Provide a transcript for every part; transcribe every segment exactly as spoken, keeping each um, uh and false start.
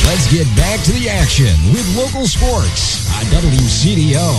Let's get back to the action with local sports on W C D O.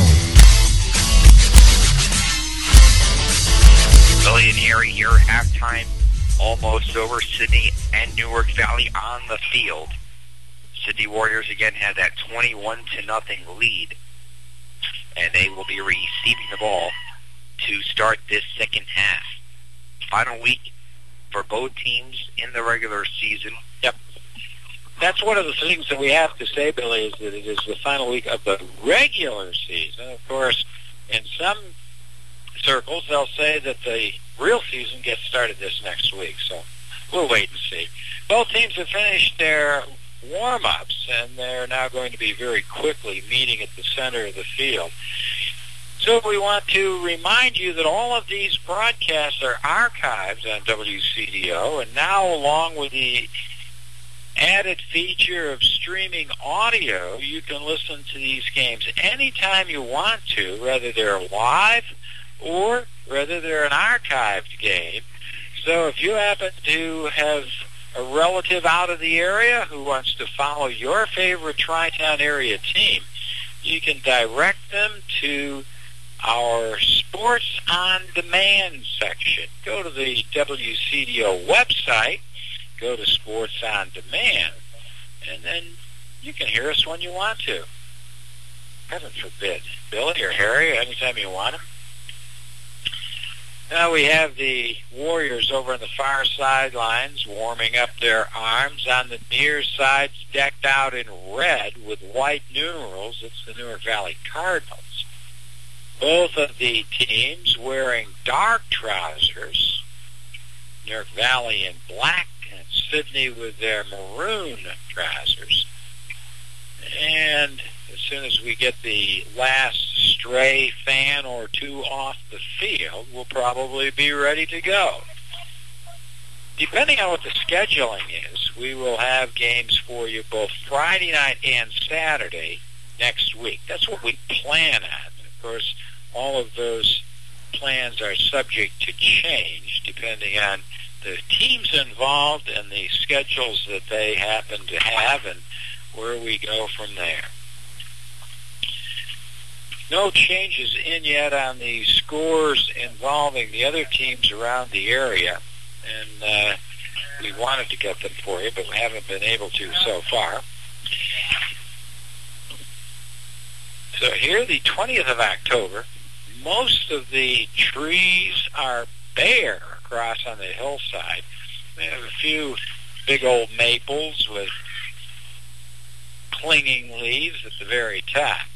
Billy and Harry here, halftime almost over. Sydney and Newark Valley on the field. Sydney Warriors again had that twenty-one to nothing lead, and they will be receiving the ball to start this second half. Final week for both teams in the regular season. Yep. That's one of the things that we have to say, Billy, is that it is the final week of the regular season. Of course, in some circles, they'll say that the real season gets started this next week, so we'll wait and see. Both teams have finished their warm-ups, and they're now going to be very quickly meeting at the center of the field. So we want to remind you that all of these broadcasts are archived on W C D O, and now along with the added feature of streaming audio, you can listen to these games anytime you want to, whether they're live or whether they're an archived game. So if you happen to have a relative out of the area who wants to follow your favorite Tri-Town area team, you can direct them to our Sports on Demand section. Go to the W C D O website, go to Sports on Demand, and then you can hear us when you want to. Heaven forbid. Billy or Harry, anytime you want them. Now we have the Warriors over on the far sidelines warming up their arms. On the near sides, decked out in red with white numerals, it's the Newark Valley Cardinals. Both of the teams wearing dark trousers, Newark Valley in black, and Sydney with their maroon trousers. And as soon as we get the last stray fan or two off the field, we'll probably be ready to go. Depending on what the scheduling is, we will have games for you both Friday night and Saturday next week. That's what we plan on. Of course, all of those plans are subject to change depending on the teams involved and the schedules that they happen to have and where we go from there. No changes in yet on the scores involving the other teams around the area, and uh, we wanted to get them for you, but we haven't been able to so far. So here, the twentieth of October, most of the trees are bare across on the hillside. We have a few big old maples with clinging leaves at the very top.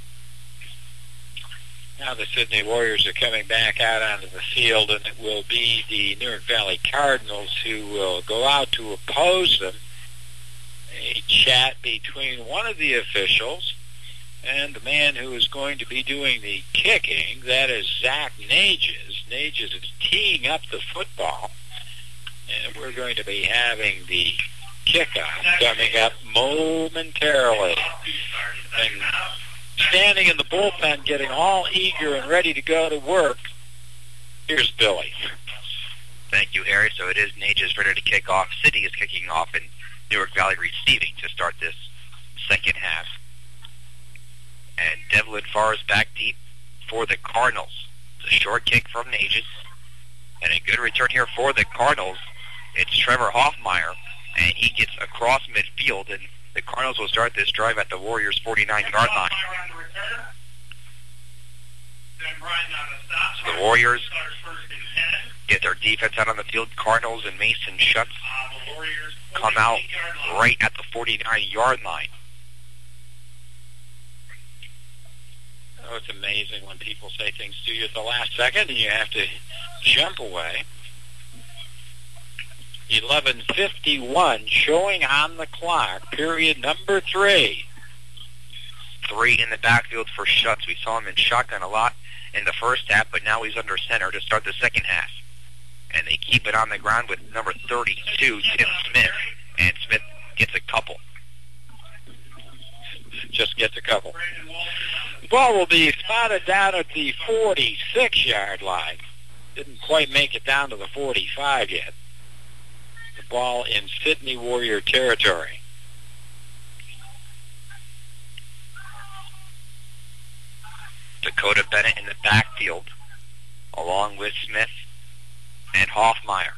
Now the Sydney Warriors are coming back out onto the field, and it will be the Newark Valley Cardinals who will go out to oppose them. A chat between one of the officials and the man who is going to be doing the kicking, that is Zach Nages. Nages is teeing up the football, and we're going to be having the kickoff coming up momentarily. And standing in the bullpen, getting all eager and ready to go to work, here's Billy. Thank you, Harry. So it is Nages ready to kick off. City is kicking off, and Newark Valley receiving to start this second half. And Devlin Farr is back deep for the Cardinals. It's a short kick from Nages, and a good return here for the Cardinals. It's Trevor Hoffmeyer, and he gets across midfield, and the Cardinals will start this drive at the Warriors' forty-nine-yard line. So the Warriors get their defense out on the field. Cardinals and Mason Schutz come out right at the forty-nine-yard line. Oh, it's amazing when people say things to you at the last second and you have to jump away. eleven fifty-one showing on the clock, period number three. Three in the backfield for Schutz. We saw him in shotgun a lot in the first half, but now he's under center to start the second half. And they keep it on the ground with number thirty-two, Tim Smith. And Smith gets a couple. Just gets a couple. The ball will be spotted down at the forty-six-yard line. Didn't quite make it down to the forty-five yet. The ball in Sydney Warrior territory. Dakota Bennett in the backfield, along with Smith and Hoffmeyer.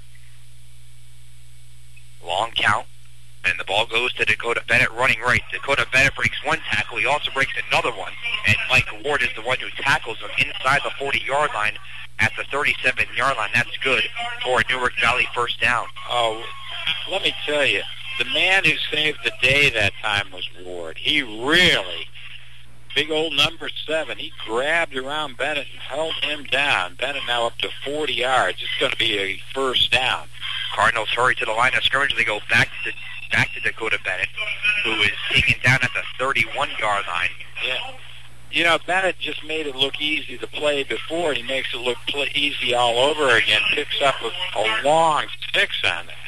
Long count, and the ball goes to Dakota Bennett running right. Dakota Bennett breaks one tackle. He also breaks another one, and Mike Ward is the one who tackles him inside the forty-yard line at the thirty-seven-yard line. That's good for a Newark Valley first down. Oh, let me tell you, the man who saved the day that time was Ward. He really, big old number seven, he grabbed around Bennett and held him down. Bennett now up to forty yards. It's going to be a first down. Cardinals hurry to the line of scrimmage. They go back to back to Dakota Bennett, who is taken down at the thirty-one-yard line. Yeah. You know, Bennett just made it look easy to play before. He makes it look play easy all over again. Picks up a, a long six on that.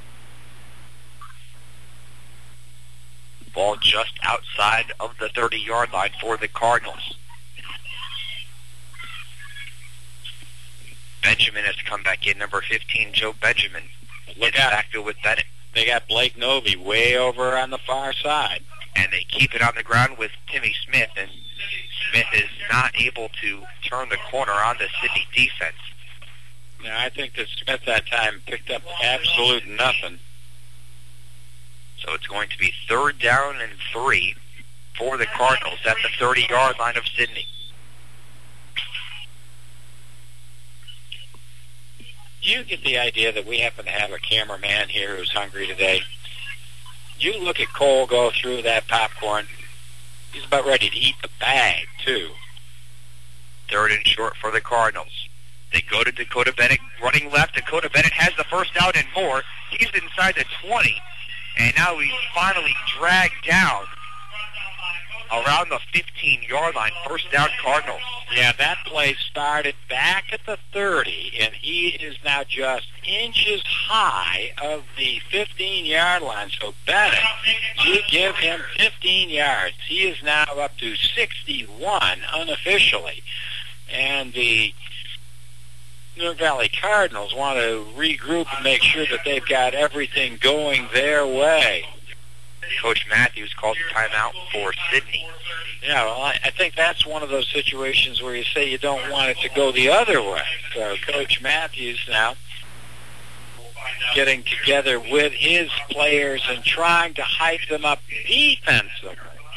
Ball just outside of the thirty-yard line for the Cardinals. Benjamin has come back in, number fifteen, Joe Benjamin. Look out. out. Backfield with Bennett. They got Blake Novy way over on the far side. And they keep it on the ground with Timmy Smith, and Smith is not able to turn the corner on the Sydney defense. Now, I think that Smith that time picked up absolute nothing. So it's going to be third down and three for the Cardinals at the thirty-yard line of Sydney. You get the idea that we happen to have a cameraman here who's hungry today. You look at Cole go through that popcorn. He's about ready to eat the bag, too. Third and short for the Cardinals. They go to Dakota Bennett running left. Dakota Bennett has the first down and more. He's inside the twenty. And now he's finally dragged down around the fifteen-yard line. First down, Cardinals. Yeah, that play started back at the thirty, and he is now just inches high of the fifteen-yard line. So Bennett, you give him fifteen yards. He is now up to sixty-one unofficially. And the Newark Valley Cardinals want to regroup and make sure that they've got everything going their way. Coach Matthews calls a timeout for Sydney. Yeah, well, I, I think that's one of those situations where you say you don't want it to go the other way. So Coach Matthews now getting together with his players and trying to hype them up defensively.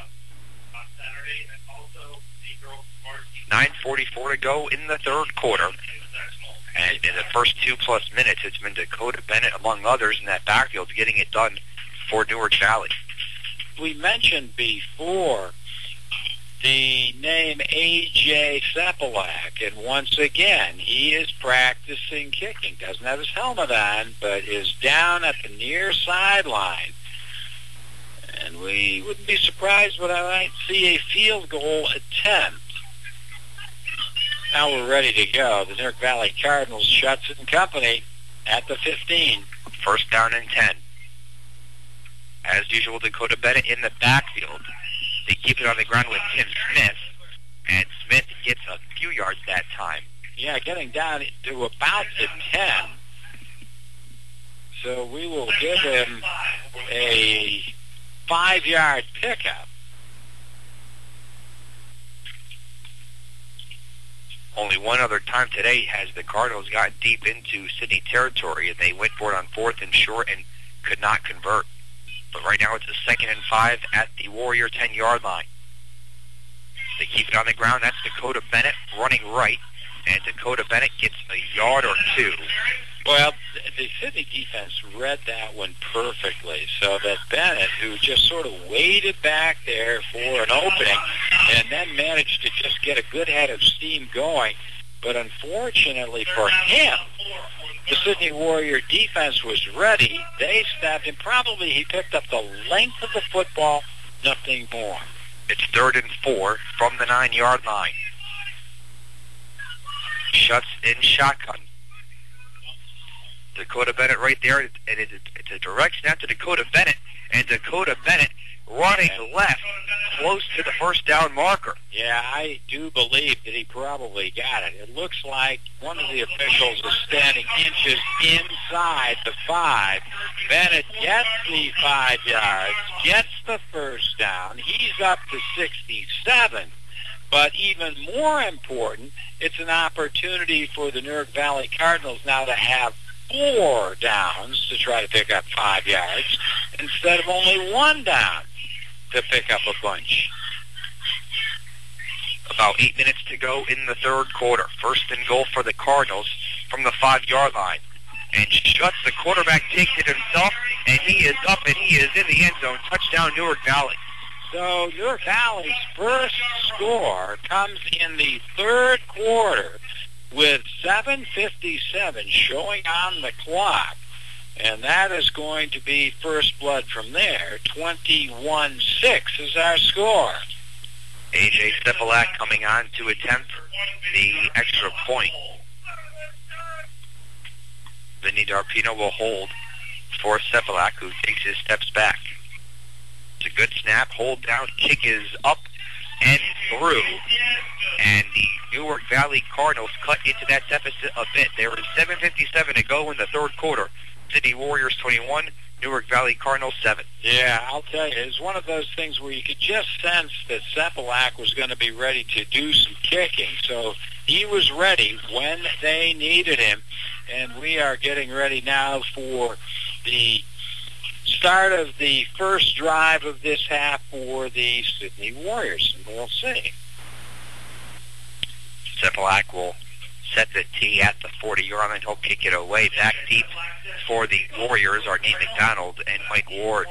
nine forty-four to go in the third quarter. And in the first two-plus minutes, it's been Dakota Bennett, among others, in that backfield getting it done for Newark Valley. We mentioned before the name A J Sepelak, and once again, he is practicing kicking. Doesn't have his helmet on, but is down at the near sideline. And we wouldn't be surprised, but I might see a field goal attempt. Now we're ready to go. The Newark Valley Cardinals, Schutz and company at the fifteen. First down and ten. As usual, Dakota Bennett in the backfield. They keep it on the ground with Tim Smith, and Smith gets a few yards that time. Yeah, getting down to about the ten. So we will give him a five-yard pickup. Only one other time today has the Cardinals gotten deep into Sydney territory, and they went for it on fourth and short and could not convert. But right now it's a second and five at the Warrior ten-yard line. They keep it on the ground. That's Dakota Bennett running right, and Dakota Bennett gets a yard or two. Well, the Sydney defense read that one perfectly, so that Bennett, who just sort of waited back there for an opening and then managed to just get a good head of steam going, but unfortunately for him, the Sydney Warrior defense was ready. They stabbed him. Probably he picked up the length of the football, nothing more. It's third and four from the nine-yard line. Schutz in shotgun. Dakota Bennett right there, and it's a direct snap to Dakota Bennett, and Dakota Bennett running left close to the first down marker. Yeah, I do believe that he probably got it. It looks like one of the officials is standing inches inside the five. Bennett gets the five yards, gets the first down. He's up to sixty-seven. But even more important, it's an opportunity for the Newark Valley Cardinals now to have four downs to try to pick up five yards instead of only one down to pick up a bunch. About eight minutes to go in the third quarter. First and goal for the Cardinals from the five-yard line. And Schutz, the quarterback, takes it himself, and he is up, and he is in the end zone. Touchdown, Newark Valley. So Newark Valley's first score comes in the third quarter with seven fifty-seven showing on the clock. And that is going to be first blood from there. twenty-one six is our score. A J Sepalak coming on to attempt the extra point. Vinny Darpino will hold for Sepalak, who takes his steps back. It's a good snap, hold down, kick is up and through. And the Newark Valley Cardinals cut into that deficit a bit. There was seven fifty-seven to go in the third quarter. Sydney Warriors twenty-one, Newark Valley Cardinals seven. Yeah, I'll tell you, it's one of those things where you could just sense that Sepalak was going to be ready to do some kicking. So he was ready when they needed him. And we are getting ready now for the start of the first drive of this half for the Sydney Warriors. And we'll see. Sepalak will set the tee at the forty-yard line. He'll kick it away back deep for the Warriors are Nate McDonald and Mike Ward.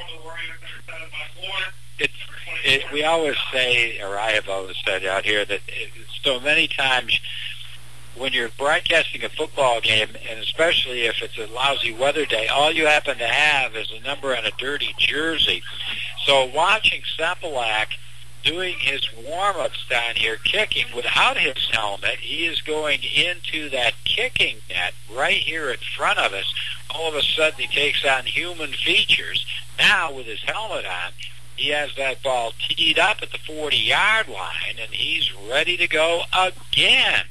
It's, it, we always say, or I have always said out here, that it, so many times when you're broadcasting a football game, and especially if it's a lousy weather day, all you happen to have is a number on a dirty jersey. So watching Sepalak doing his warm-ups down here, kicking without his helmet, he is going into that kicking net right here in front of us. All of a sudden, he takes on human features. Now, with his helmet on, he has that ball teed up at the forty-yard line, and he's ready to go again.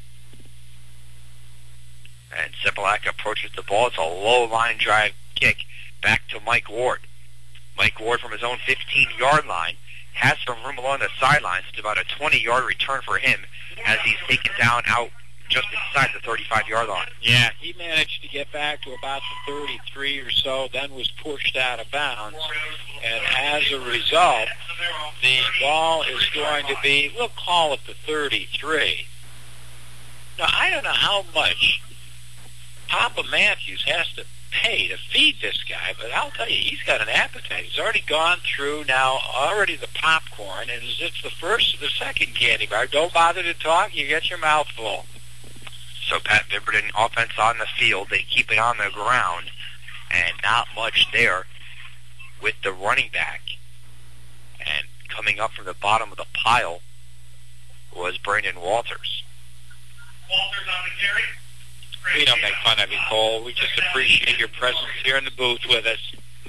And Sepalak approaches the ball. It's a low-line drive kick back to Mike Ward. Mike Ward from his own fifteen-yard line has some room along the sidelines. It's about a twenty-yard return for him as he's taken down out just inside the thirty-five-yard line. Yeah, he managed to get back to about the thirty-three or so, then was pushed out of bounds. And as a result, the ball is going to be, we'll call it the thirty-three. Now, I don't know how much Papa Matthews has to pay to feed this guy, but I'll tell you, he's got an appetite. He's already gone through now, already the popcorn, and it's the first or the second candy bar. Don't bother to talk, you get your mouth full. So Pat Biberton, offense on the field, they keep it on the ground, and not much there with the running back. And coming up from the bottom of the pile was Brandon Walters. Walters on the carry. We don't make fun of you, Cole. We just appreciate your presence here in the booth with us.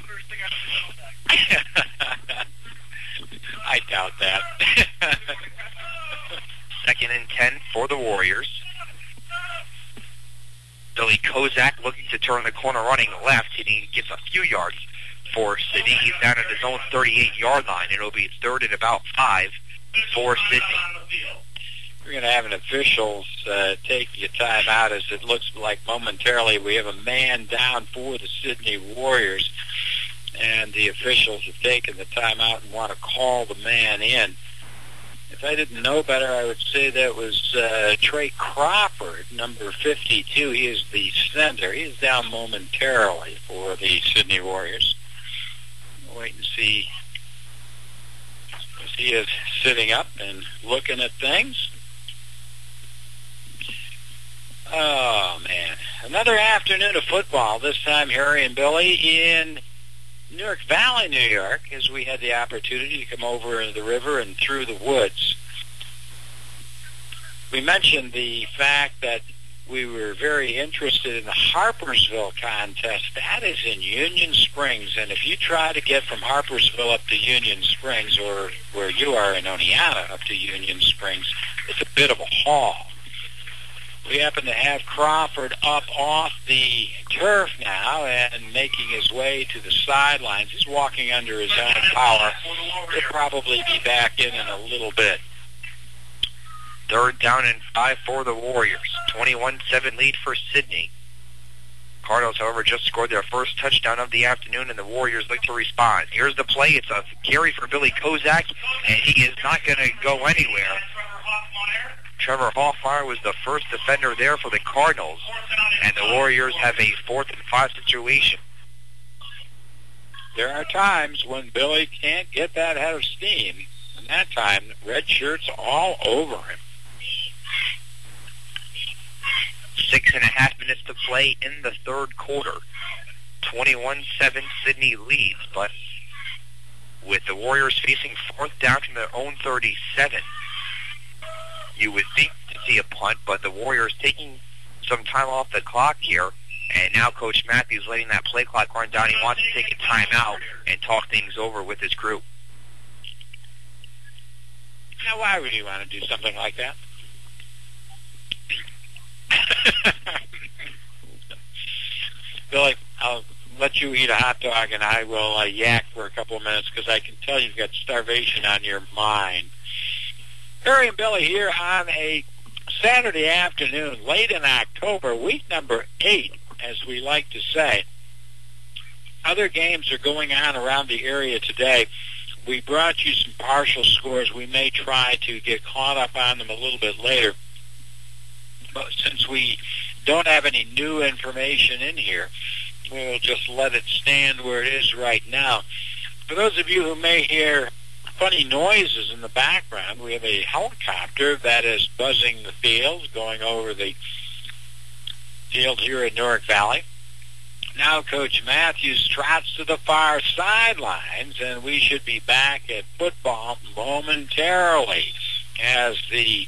I doubt that. Second and ten for the Warriors. Billy Kozak looking to turn the corner, running left, and he gets a few yards for Sydney. He's down at his own thirty-eight-yard line. It'll be third and about five for Sydney. We're going to have an officials uh, take the time out, as it looks like momentarily we have a man down for the Sydney Warriors, and the officials have taken the time out and want to call the man in. If I didn't know better, I would say that was uh, Trey Crawford, number fifty-two. He is the center. He is down momentarily for the Sydney Warriors. We'll wait and see as he is sitting up and looking at things. Oh, man. Another afternoon of football, this time, Harry and Billy, in Newark Valley, New York, as we had the opportunity to come over the river and through the woods. We mentioned the fact that we were very interested in the Harpersville contest. That is in Union Springs, and if you try to get from Harpersville up to Union Springs, or where you are in Oneonta up to Union Springs, it's a bit of a haul. We happen to have Crawford up off the turf now and making his way to the sidelines. He's walking under his own power. He'll probably be back in in a little bit. Third down and five for the Warriors. twenty-one seven lead for Sidney. Cardinals, however, just scored their first touchdown of the afternoon, and the Warriors look to respond. Here's the play. It's a carry for Billy Kozak, and he is not going to go anywhere. Trevor Hoffmeyer was the first defender there for the Cardinals, and the Warriors have a fourth and five situation. There are times when Billy can't get that head of steam, and that time, red shirts all over him. Six and a half minutes to play in the third quarter. twenty-one seven Sidney leads, but with the Warriors facing fourth down from their own thirty-seven, you would think to see a punt, but the Warriors taking some time off the clock here, and now Coach Matthews letting that play clock run down. He wants to take a timeout and talk things over with his crew. Now, why would you want to do something like that? Billy, I'll let you eat a hot dog, and I will uh, yak for a couple of minutes, because I can tell you've got starvation on your mind. Harry and Billy here on a Saturday afternoon, late in October, week number eight, as we like to say. Other games are going on around the area today. We brought you some partial scores. We may try to get caught up on them a little bit later. But since we don't have any new information in here, we'll just let it stand where it is right now. For those of you who may hear funny noises in the background, we have a helicopter that is buzzing the field, going over the field here at Newark Valley. Now Coach Matthews trots to the far sidelines, and we should be back at football momentarily as the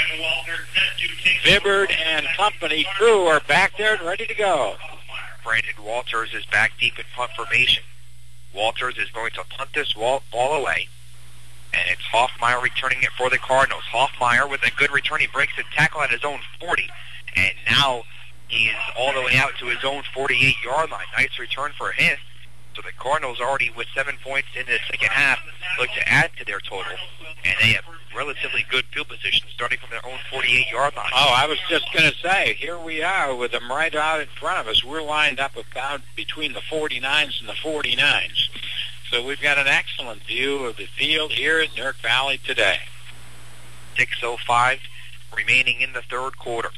Vibbard and company crew are back there and ready to go. Brandon Walters is back deep in punt formation. Walters is going to punt this ball away, and it's Hoffmeyer returning it for the Cardinals. Hoffmeyer with a good return. He breaks the tackle at his own forty, and now he is all the way out to his own forty-eight-yard line. Nice return for him. So the Cardinals already with seven points in the second half look to add to their total, and they have relatively good field position starting from their own forty-eight-yard line. Oh, I was just going to say, here we are with them right out in front of us. We're lined up about between the forty-nines and the forty-nines. So we've got an excellent view of the field here at Newark Valley today. six oh five remaining in the third quarter.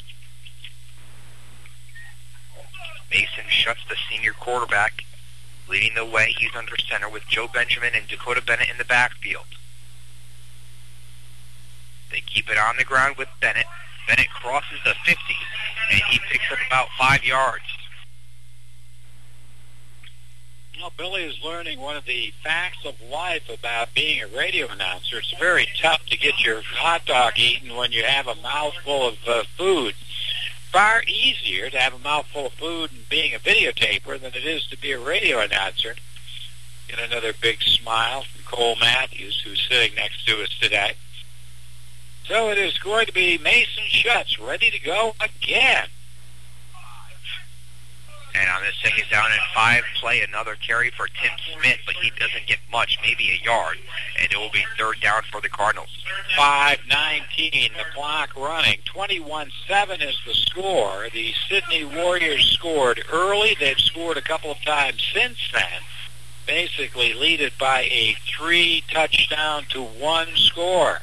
Mason Schutz, the senior quarterback, leading the way. He's under center with Joe Benjamin and Dakota Bennett in the backfield. They keep it on the ground with Bennett. Bennett crosses the fifty, and he picks up about five yards. Well, Billy is learning one of the facts of life about being a radio announcer. It's very tough to get your hot dog eaten when you have a mouthful of uh, food. Far easier to have a mouthful of food and being a videotaper than it is to be a radio announcer. Get another big smile from Cole Matthews, who's sitting next to us today. So it is going to be Mason Schutz ready to go again. And on this second down and five play, another carry for Tim Smith, but he doesn't get much, maybe a yard, and it will be third down for the Cardinals. five nineteen, the clock running. twenty-one seven is the score. The Sidney Warriors scored early. They've scored a couple of times since then, basically leaded by a three touchdown to one score.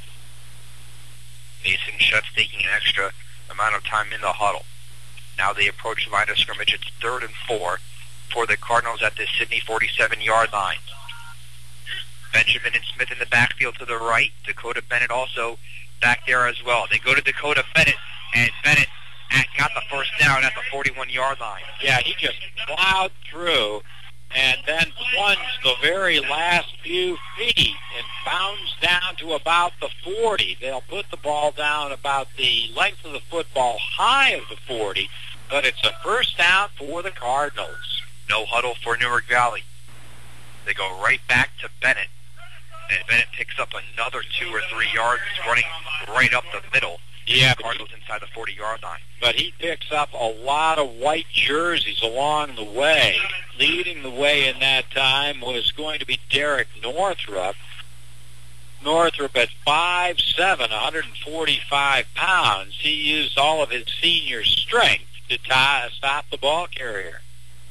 Mason Schutz taking an extra amount of time in the huddle. Now they approach the line of scrimmage. It's third and four for the Cardinals at the Sidney forty-seven-yard line. Benjamin and Smith in the backfield to the right. Dakota Bennett also back there as well. They go to Dakota Bennett, and Bennett got the first down at the forty-one-yard line. Yeah, he just plowed through and then plunged the very last few feet and bounds down to about the forty. They'll put the ball down about the length of the football high of the forty, but it's a first down for the Cardinals. No huddle for Newark Valley. They go right back to Bennett, and Bennett picks up another two or three yards running right up the middle. Yeah, the Cardinals inside the forty-yard line. But he picks up a lot of white jerseys along the way. Leading the way in that time was going to be Derek Northrup. Northrup at five seven, one hundred forty-five pounds. He used all of his senior strength to tie, stop the ball carrier.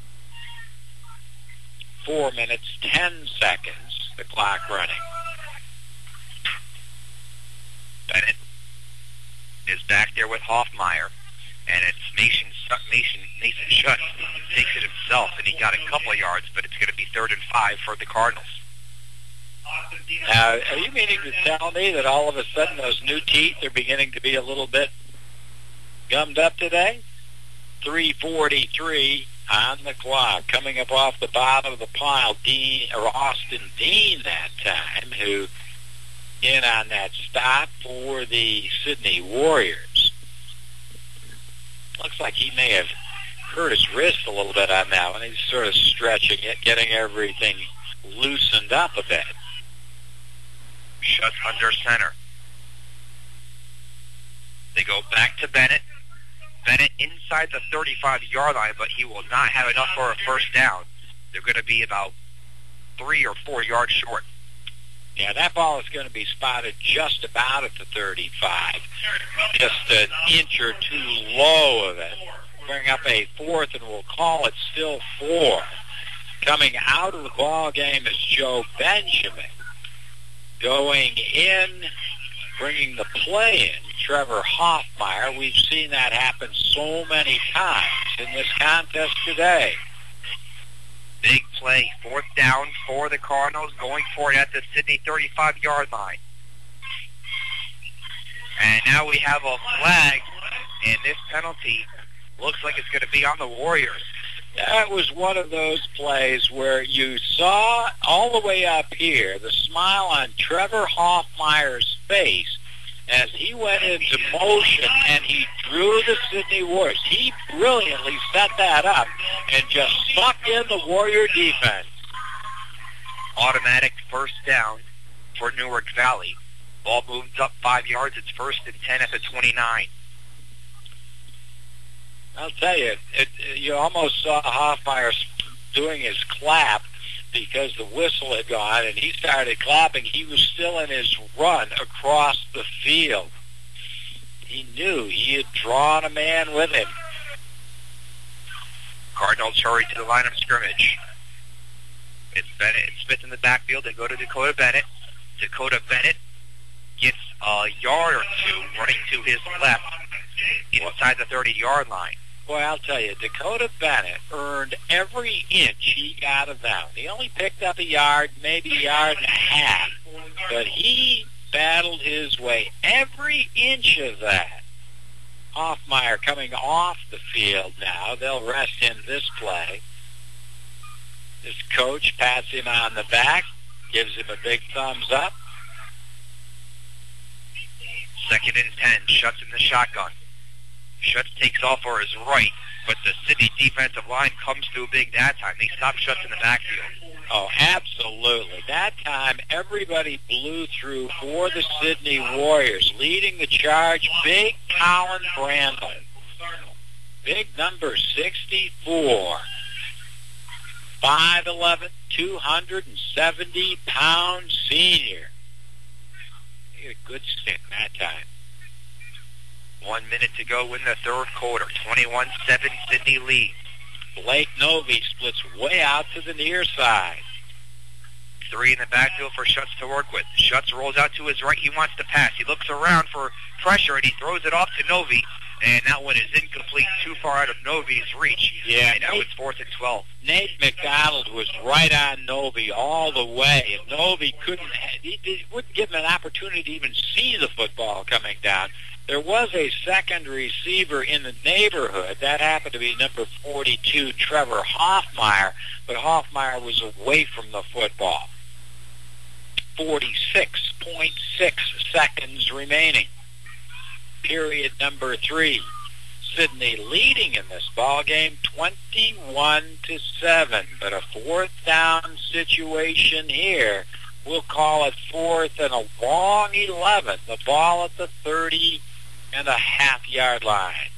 Four minutes, ten seconds, the clock running. Bennett is back there with Hoffmeyer, and it's Mason, Mason, Mason Schutz takes it himself, and he got a couple of yards, but it's going to be third and five for the Cardinals. Now, are you meaning to tell me that all of a sudden those new teeth are beginning to be a little bit gummed up today? three forty-three on the clock, coming up off the bottom of the pile, Dean, or Austin Dean that time, who in on that stop for the Sydney Warriors. Looks like he may have hurt his wrist a little bit on that one. He's sort of stretching it, getting everything loosened up a bit. Schutz under center. They go back to Bennett. Bennett inside the thirty-five-yard line, but he will not have enough for a first down. They're going to be about three or four yards short. Yeah, that ball is going to be spotted just about at the thirty-five. Just an inch or two low of it. Bring up a fourth, and we'll call it still four. Coming out of the ball game is Joe Benjamin. Going in, bringing the play in, Trevor Hoffmeyer. We've seen that happen so many times in this contest today. Big play, fourth down for the Cardinals, going for it at the Sydney thirty-five-yard line. And now we have a flag, and this penalty looks like it's going to be on the Warriors. That was one of those plays where you saw all the way up here the smile on Trevor Hoffmeyer's face as he went into motion and he drew the Sydney Warriors. He brilliantly set that up and just sucked in the Warrior defense. Automatic first down for Newark Valley. Ball moves up five yards. It's first and ten at the twenty-nine. I'll tell you, it, you almost saw Hoffmeyer doing his clap because the whistle had gone, and he started clapping. He was still in his run across the field. He knew he had drawn a man with him. Cardinals hurry to the line of scrimmage. It's Bennett and Smith in the backfield. They go to Dakota Bennett. Dakota Bennett gets a yard or two running to his left inside the thirty-yard line. Boy, I'll tell you, Dakota Bennett earned every inch he got of that. He only picked up a yard, maybe a yard and a half, but he battled his way every inch of that. Hoffmeyer coming off the field now. They'll rest him this play. His coach pats him on the back, gives him a big thumbs up. Second and ten, Schutz in the shotgun. Schutz takes off for his right, but the Sydney defensive line comes through big that time. They stop Schutz in the backfield. Oh, absolutely. That time, everybody blew through for the Sydney Warriors. Leading the charge, big Colin Brandle. Big number sixty-four. five eleven, two hundred seventy pound senior. He had a good stint that time. One minute to go in the third quarter. twenty-one seven Sydney lead. Blake Novy splits way out to the near side. Three in the backfield for Schutz to work with. Schutz rolls out to his right. He wants to pass. He looks around for pressure, and he throws it off to Novy. And that one is incomplete, too far out of Novy's reach. Yeah, and now it's fourth and twelve. Nate McDonald was right on Novy all the way, and Novy couldn't, he, he wouldn't give him an opportunity to even see the football coming down. There was a second receiver in the neighborhood. That happened to be number forty-two, Trevor Hoffmeyer, but Hoffmeyer was away from the football. forty-six point six seconds remaining. Period number three. Sydney leading in this ball game twenty-one to seven, but a fourth down situation here. We'll call it fourth and a long eleven. The ball at the thirty and a half yard line.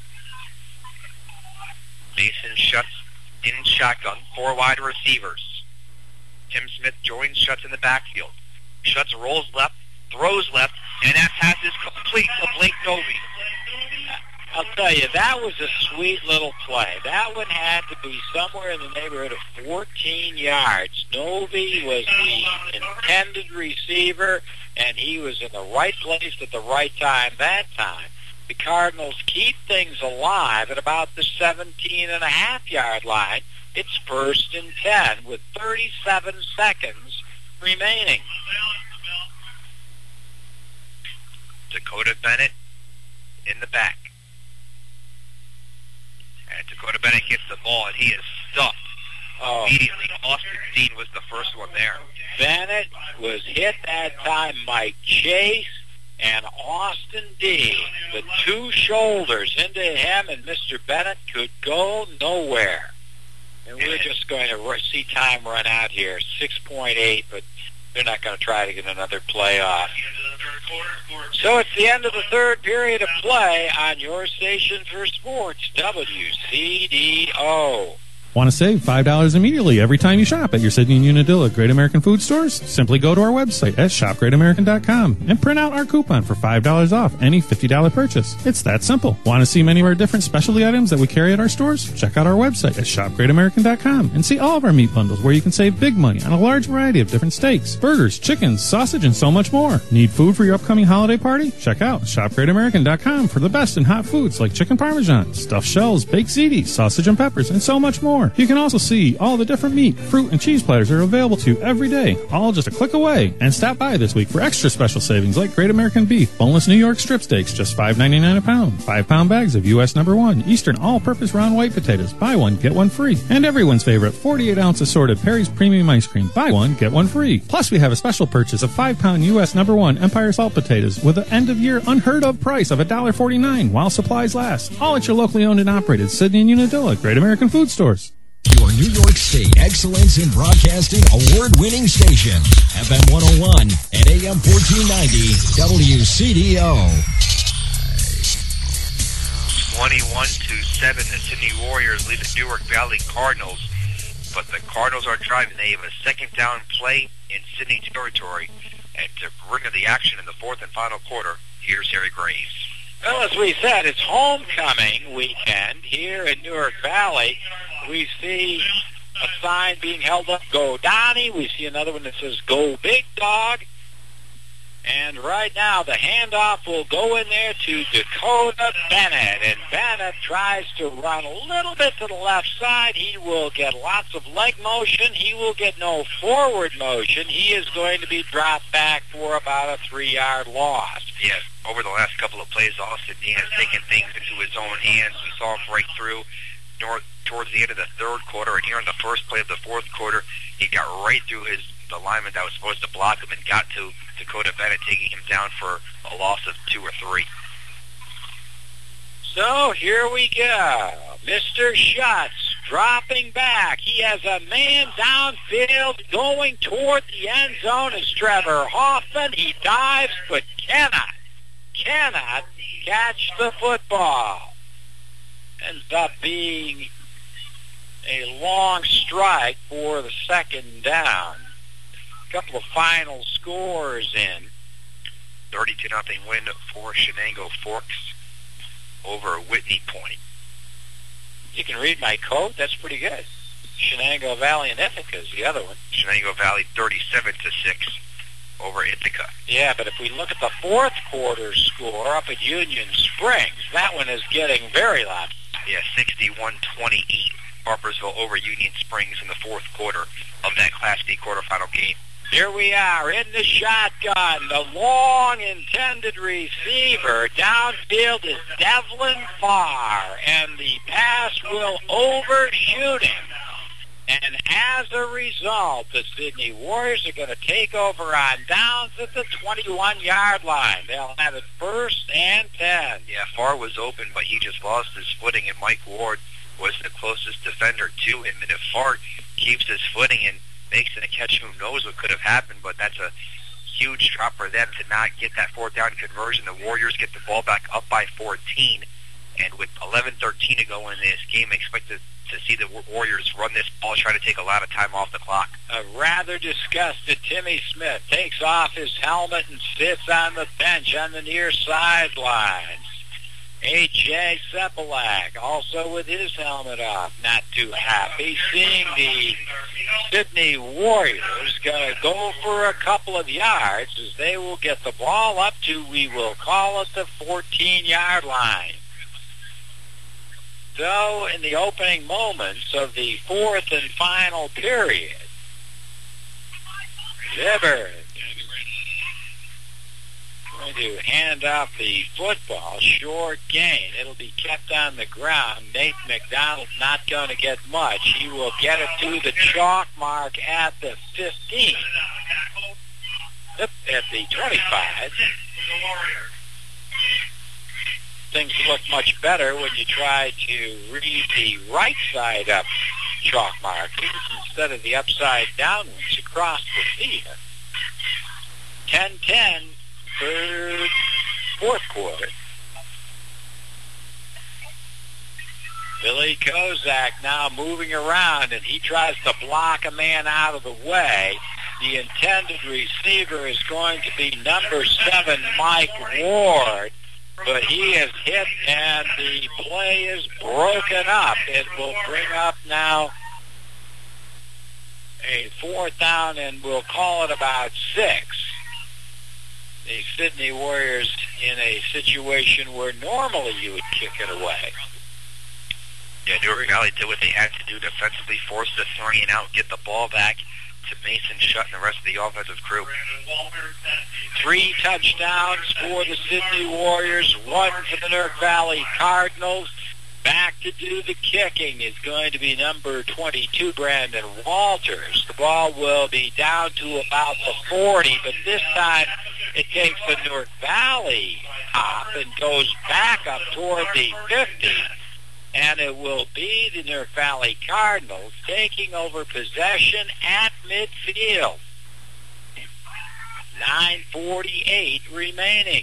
Mason Schutz in shotgun, four wide receivers. Tim Smith joins Schutz in the backfield. Schutz rolls left, throws left, and that pass is complete to Blake Novy. I'll tell you, that was a sweet little play. That one had to be somewhere in the neighborhood of fourteen yards. Novy was the intended receiver, and he was in the right place at the right time that time. The Cardinals keep things alive at about the seventeen and a half yard line. It's first and ten with thirty-seven seconds remaining. Dakota Bennett in the back. And Dakota Bennett gets the ball, and he is stuffed. Oh. Immediately, Austin Dean was the first one there. Bennett was hit that time. Mike Chase and Austin Dean, the two shoulders into him, and Mister Bennett could go nowhere. And we're just going to see time run out here, six point eight, but they're not going to try to get another play off. So it's the end of the third period of play on your station for sports, W C D O. Want to save five dollars immediately every time you shop at your Sidney and Unadilla Great American Food Stores? Simply go to our website at shop great american dot com and print out our coupon for five dollars off any fifty dollars purchase. It's that simple. Want to see many of our different specialty items that we carry at our stores? Check out our website at shop great american dot com and see all of our meat bundles where you can save big money on a large variety of different steaks, burgers, chickens, sausage, and so much more. Need food for your upcoming holiday party? Check out shop great american dot com for the best in hot foods like chicken parmesan, stuffed shells, baked ziti, sausage and peppers, and so much more. You can also see all the different meat, fruit, and cheese platters that are available to you every day, all just a click away. And stop by this week for extra special savings like Great American Beef, boneless New York strip steaks, just five ninety-nine a pound, five pound bags of U S number one, Eastern all-purpose round white potatoes, buy one, get one free, and everyone's favorite forty-eight ounce assorted Perry's Premium Ice Cream, buy one, get one free. Plus, we have a special purchase of five pound U S number one Empire Salt potatoes with an end-of-year unheard-of price of one dollar forty-nine while supplies last. All at your locally owned and operated Sidney and Unadilla Great American Food Stores. Your New York State Excellence in Broadcasting award-winning station, F M one oh one and A M fourteen ninety, W C D O. twenty-one to seven, the Sydney Warriors lead the Newark Valley Cardinals, but the Cardinals are driving. They have a second down play in Sydney territory, and to bring in the action in the fourth and final quarter, here's Harry Graves. Well, as we said, it's homecoming weekend here in Newark Valley. We see a sign being held up, Go Donnie. We see another one that says, Go Big Dog. And right now, the handoff will go in there to Dakota Bennett. And Bennett tries to run a little bit to the left side. He will get lots of leg motion. He will get no forward motion. He is going to be dropped back for about a three-yard loss. Yes, over the last couple of plays, Austin Dean has taken things into his own hands. We saw him break through north, towards the end of the third quarter, and here in the first play of the fourth quarter, he got right through his the lineman that was supposed to block him and got to Dakota Bennett, taking him down for a loss of two or three. So here we go. Mister Schatz dropping back. He has a man downfield going toward the end zone as Trevor Hoffman. He dives but cannot, cannot catch the football. Ends up being a long strike for the second down. A couple of final scores in. thirty-two nothing win for Shenango Forks over Whitney Point. You can read my code. That's pretty good. Shenango Valley and Ithaca is the other one. Shenango Valley thirty-seven to six over Ithaca. Yeah, but if we look at the fourth quarter score up at Union Springs, that one is getting very loud. Yeah, sixty-one twenty-eight. Harpersville over Union Springs in the fourth quarter of that Class D quarterfinal game. Here we are in the shotgun. The long intended receiver downfield is Devlin Farr, and the pass will overshoot him. And as a result, the Sydney Warriors are going to take over on downs at the twenty-one-yard line. They'll have it first and ten. Yeah, Farr was open, but he just lost his footing, and Mike Ward was the closest defender to him. And if Farr keeps his footing and makes it a catch, who knows what could have happened, but that's a huge drop for them to not get that fourth down conversion. The Warriors get the ball back up by fourteen, and with eleven thirteen to go in this game, expected to see the Warriors run this ball, try to take a lot of time off the clock. A rather disgusted Timmy Smith takes off his helmet and sits on the bench on the near sidelines. A J Sepelak, also with his helmet off, not too happy, seeing the Sydney Warriors going to go for a couple of yards as they will get the ball up to, we will call it the fourteen-yard line. So, in the opening moments of the fourth and final period, Gibbard going to hand off the football, short gain. It'll be kept on the ground. Nate McDonald not going to get much. He will get it to the chalk mark at the fifteen. At the twenty-five. Things look much better when you try to read the right side up chalk markings instead of the upside down ones across the field. ten ten. Third, fourth quarter. Billy Kozak now moving around, and he tries to block a man out of the way. The intended receiver is going to be number seven, Mike Ward, but he is hit, and the play is broken up. It will bring up now a fourth down, and we'll call it about six. The Sydney Warriors in a situation where normally you would kick it away. Yeah, Newark Valley did what they had to do defensively, force the three and out, get the ball back to Mason Shutt and the rest of the offensive crew. Three touchdowns for the Sydney Warriors, one for the Newark Valley Cardinals. Back to do the kicking is going to be number twenty-two, Brandon Walters. The ball will be down to about the forty, but this time it takes the Newark Valley hop and goes back up toward the fifty. And it will be the Newark Valley Cardinals taking over possession at midfield. nine forty-eight remaining.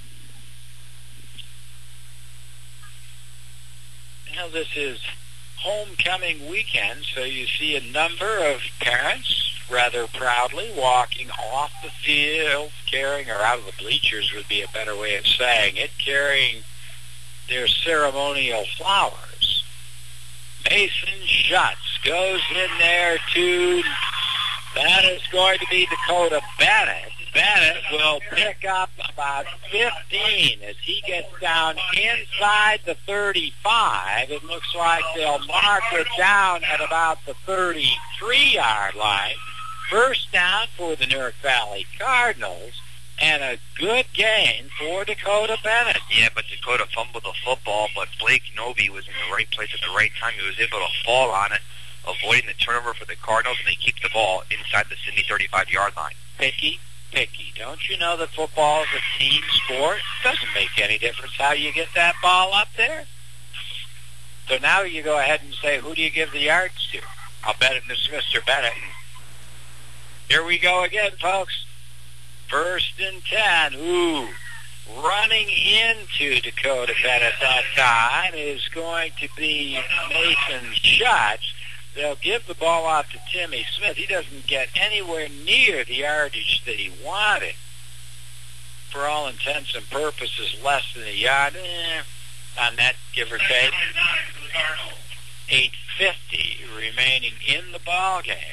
Now, this is homecoming weekend, so you see a number of parents rather proudly walking off the field, carrying, or out of the bleachers would be a better way of saying it, carrying their ceremonial flowers. Mason Schutz goes in there to, that is going to be Dakota Bennett. Bennett will pick up about fifteen as he gets down inside the thirty-five. It looks like they'll mark it down at about the thirty-three-yard line. First down for the Newark Valley Cardinals, and a good gain for Dakota Bennett. Yeah, but Dakota fumbled the football, but Blake Novi was in the right place at the right time. He was able to fall on it, avoiding the turnover for the Cardinals, and they keep the ball inside the Sydney thirty-five-yard line. Picky, picky. Don't you know that football is a team sport? It doesn't make any difference how you get that ball up there. So now you go ahead and say, who do you give the yards to? I'll bet it is Mister Bennett. Here we go again, folks. First and ten. Ooh. Running into Dakota Bennett that time is going to be Mason Schatz. They'll give the ball out to Timmy Smith. He doesn't get anywhere near the yardage that he wanted. For all intents and purposes, less than a yard eh, on that, give or take. eight fifty remaining in the ball game.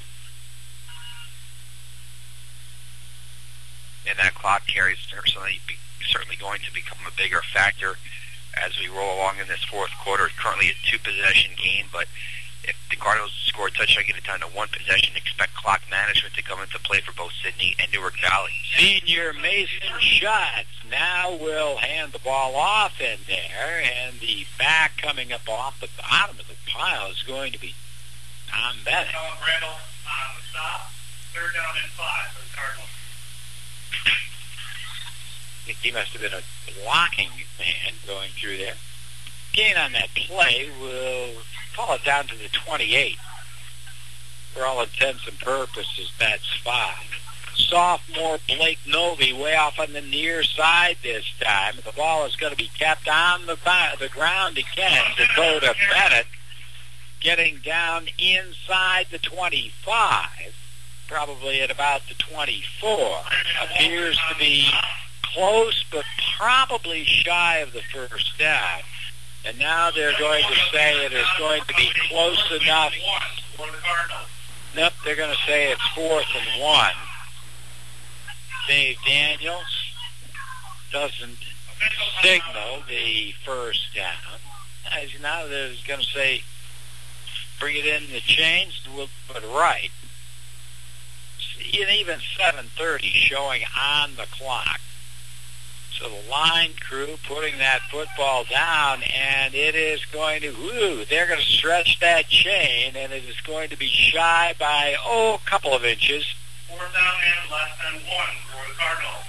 And that clock carry is certainly, certainly going to become a bigger factor as we roll along in this fourth quarter. It's currently a two-possession game, but if the Cardinals score a touchdown, get it down to one possession, expect clock management to come into play for both Sydney and Newark Valley. Senior Mason Schatz now will hand the ball off in there, and the back coming up off the bottom of the pile is going to be Tom Bennett. Tom Randall on the stop. Third down and five for the Cardinals. I think he must have been a blocking man going through there. Gain on that play will call it down to the twenty-eight. For all intents and purposes, that's five. Sophomore Blake Novi way off on the near side this time. The ball is going to be kept on the, the ground again. Dakota Bennett getting down inside the twenty-five, probably at about the twenty-four. Appears to be close, but probably shy of the first down. And now they're going to say it is going to be close enough. Nope, they're going to say it's fourth and one. Dave Daniels doesn't signal the first down. As now they're going to say, bring it in the chains, we'll put it right. And even seven thirty showing on the clock. So the line crew putting that football down, and it is going to, whoo, they're going to stretch that chain, and it is going to be shy by, oh, a couple of inches. Four down and less than one for the Cardinals.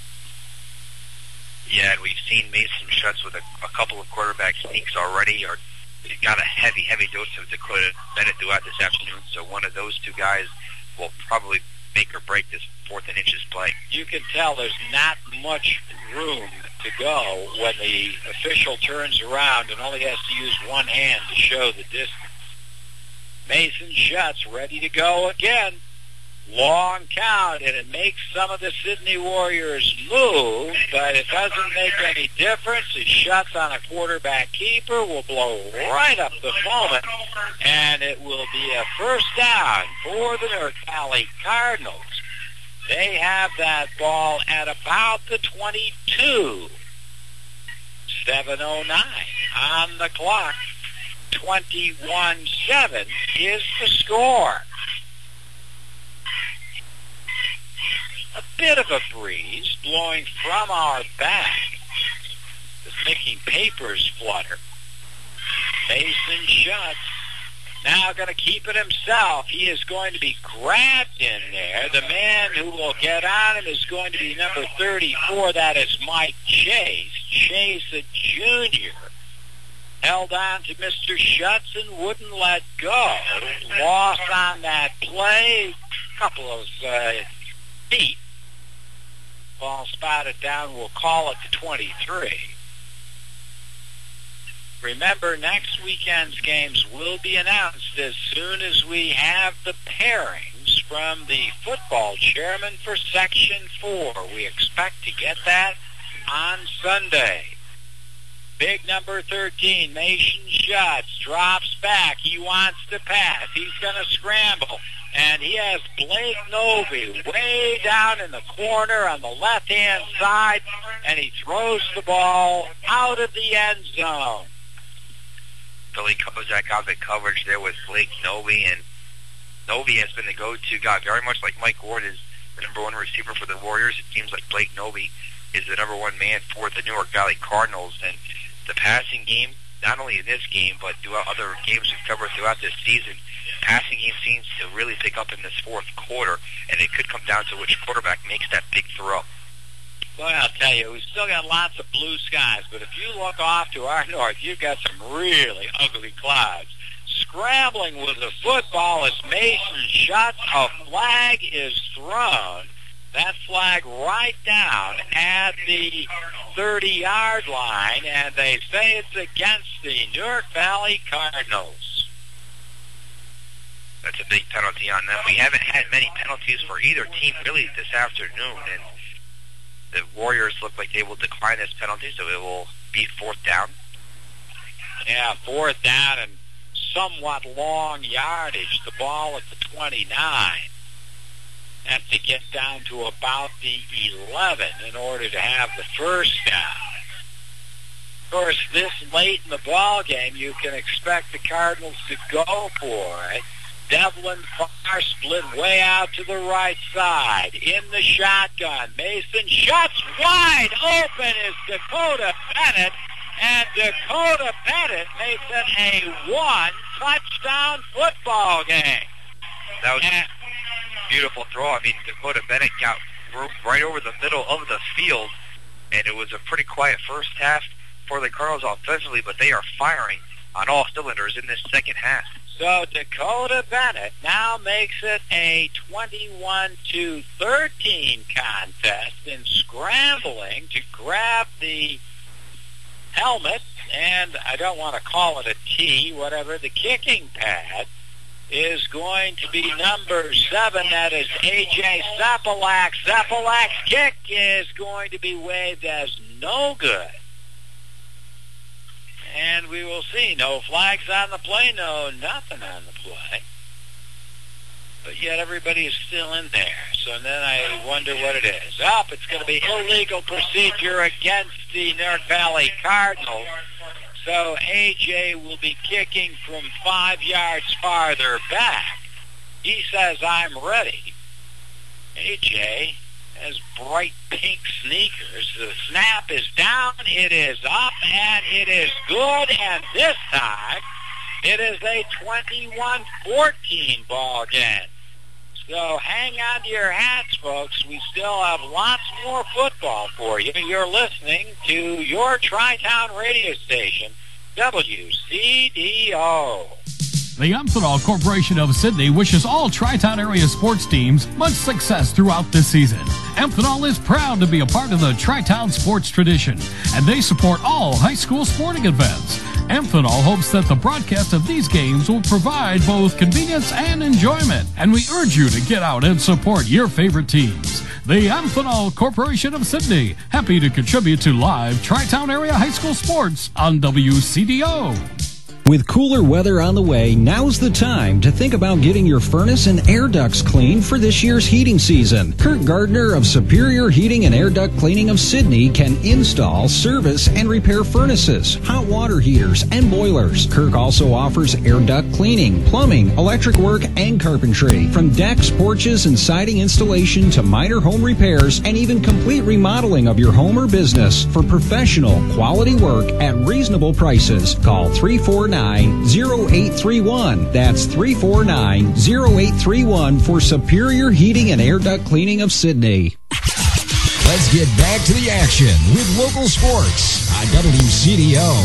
Yeah, and we've seen Mason Schutz with a, a couple of quarterback sneaks already, or he's got a heavy, heavy dose of Dakota Bennett throughout this afternoon, so one of those two guys will probably make or break this fourth and inches play. You can tell there's not much room to go when the official turns around and only has to use one hand to show the distance. Mason Schutz ready to go again. Long count, and it makes some of the Sydney Warriors move, but it doesn't make any difference. It shuts on a quarterback keeper, will blow right up the moment, and it will be a first down for the Newark Valley Cardinals. They have that ball at about the twenty-two. seven oh nine on the clock. twenty-one seven is the score. A bit of a breeze blowing from our back. It's making papers flutter. Mason Schutz now going to keep it himself. He is going to be grabbed in there. The man who will get on him is going to be number thirty-four. That is Mike Chase. Chase, a junior, held on to Mister Schutz and wouldn't let go. Loss on that play. A couple of uh, feet. Ball spotted down. We'll call it the twenty-three. Remember, next weekend's games will be announced as soon as we have the pairings from the football chairman for Section four. We expect to get that on Sunday. Big number thirteen, Mason Schutz, drops back. He wants to pass. He's going to scramble. And he has Blake Novi way down in the corner on the left-hand side, and he throws the ball out of the end zone. Billy Kozak got the coverage there with Blake Novi, and Novi has been the go-to guy, very much like Mike Ward is the number one receiver for the Warriors. It seems like Blake Novi is the number one man for the Newark Valley Cardinals, and the passing game, not only in this game, but throughout other games we've covered throughout this season, passing game seems to really pick up in this fourth quarter, and it could come down to which quarterback makes that big throw. Well, I'll tell you, we've still got lots of blue skies, but if you look off to our north, you've got some really ugly clouds. Scrambling with the football as Mason Schutz. A flag is thrown. That flag right down at the thirty-yard line, and they say it's against the Newark Valley Cardinals. That's a big penalty on them. We haven't had many penalties for either team really this afternoon, and the Warriors look like they will decline this penalty, so it will be fourth down. Yeah, fourth down and somewhat long yardage. The ball at the twenty-nine. Have to get down to about the eleven in order to have the first down. Of course, this late in the ball game, you can expect the Cardinals to go for it. Devlin Farr split way out to the right side. In the shotgun, Mason Schutz wide open is Dakota Bennett, and Dakota Bennett makes it a one-touchdown football game. That was a beautiful throw. I mean, Dakota Bennett got right over the middle of the field, and it was a pretty quiet first half for the Cardinals offensively, but they are firing on all cylinders in this second half. So Dakota Bennett now makes it a twenty-one to thirteen contest in scrambling to grab the helmet and I don't want to call it a tee, whatever, the kicking pad is going to be number seven. That is A J Sepelak. Sepelak's kick is going to be waved as no good. And we will see. No flags on the play, no nothing on the play. But yet everybody is still in there. So then I wonder what it is. Up, oh, it's going to be illegal procedure against the Newark Valley Cardinals. So A J will be kicking from five yards farther back. He says, I'm ready. A J has bright pink sneakers. The snap is down, it is up, and it is good. And this time, it is a twenty-one fourteen ball game. So hang on to your hats, folks. We still have lots more football for you. You're listening to your Tri-Town radio station, W C D O. The Amphenol Corporation of Sydney wishes all Tri-Town area sports teams much success throughout this season. Amphenol is proud to be a part of the Tri-Town sports tradition, and they support all high school sporting events. Amphenol hopes that the broadcast of these games will provide both convenience and enjoyment, and we urge you to get out and support your favorite teams. The Amphenol Corporation of Sydney, happy to contribute to live Tri-Town area high school sports on W C D O. With cooler weather on the way, now's the time to think about getting your furnace and air ducts cleaned for this year's heating season. Kurt Gardner of Superior Heating and Air Duct Cleaning of Sydney can install, service, and repair furnaces, hot water heaters, and boilers. Kirk also offers air duct cleaning, plumbing, electric work, and carpentry. From decks, porches, and siding installation to minor home repairs and even complete remodeling of your home or business. For professional, quality work at reasonable prices, call three four nine, zero eight three one. That's three four nine, zero eight three one for Superior Heating and Air Duct Cleaning of Sydney. Let's get back to the action with local sports on W C D O.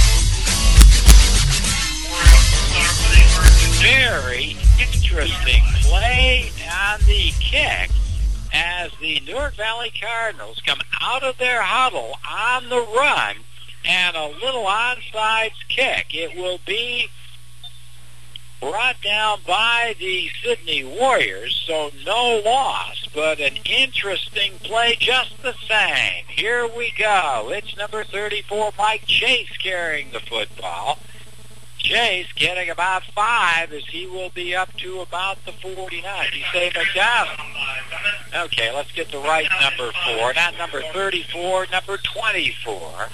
Very interesting play on the kick as the Newark Valley Cardinals come out of their huddle on the run. And a little onside kick. It will be brought down by the Sydney Warriors, so no loss, but an interesting play just the same. Here we go. It's number thirty-four, Mike Chase, carrying the football. Chase getting about five as he will be up to about the forty-nine. You say McDonald. Okay, let's get the right number four. Not number thirty-four, number twenty-four.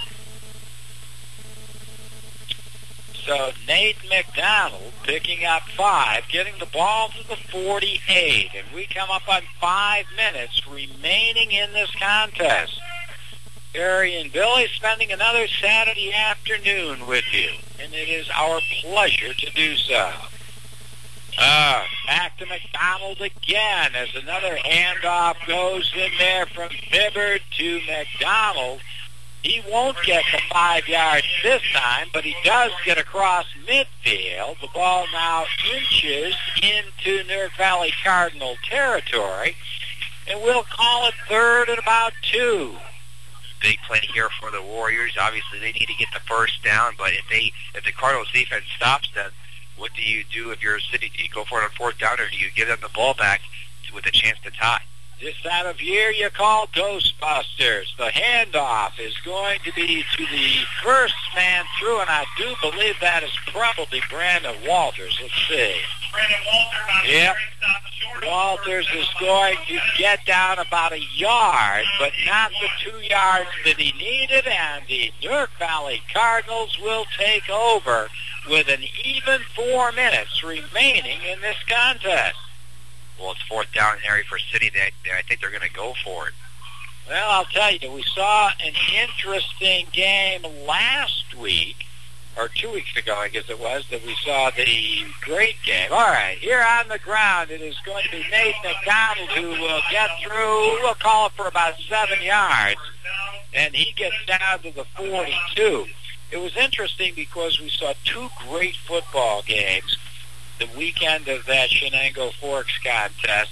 So Nate McDonald picking up five, getting the ball to the forty-eight, and we come up on five minutes remaining in this contest. Harry and Billy spending another Saturday afternoon with you, and it is our pleasure to do so. Uh, back to McDonald again as another handoff goes in there from Hibbard to McDonald. He won't get the five yards this time, but he does get across midfield. The ball now inches into Newark Valley Cardinal territory, and we'll call it third and about two. Big play here for the Warriors. Obviously, they need to get the first down, but if they if the Cardinals defense stops them, what do you do if you're a City? Do you go for it on fourth down, or do you give them the ball back with a chance to tie? This time of year you call Ghostbusters. The handoff is going to be to the first man through, and I do believe that is probably Brandon Walters. Let's see. Brandon Walters on yep. the stop, short Walters is going to get down about a yard, but not the two yards that he needed, and the Newark Valley Cardinals will take over with an even four minutes remaining in this contest. Well, it's fourth down, Harry, for City. They, they, I think they're going to go for it. Well, I'll tell you, we saw an interesting game last week, or two weeks ago, I guess it was, that we saw the great game. All right, here on the ground, it is going to be Nate McDonald who will get through. We'll call it for about seven yards, and he gets down to the forty-two. It was interesting because we saw two great football games the weekend of that Shenango Forks contest.